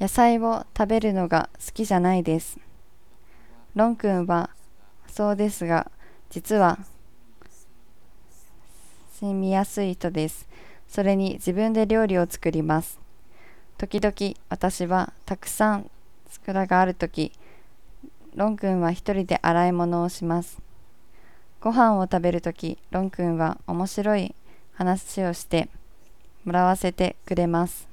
野菜を食べるのが好きじゃないです。ロン君はそうですが、実は住みやすい人です。それに自分で料理を作ります。時々私はたくさん力があるとき、ロン君は一人で洗い物をします。ご飯を食べるとき、ロン君は面白い話をしてもらわせてくれます。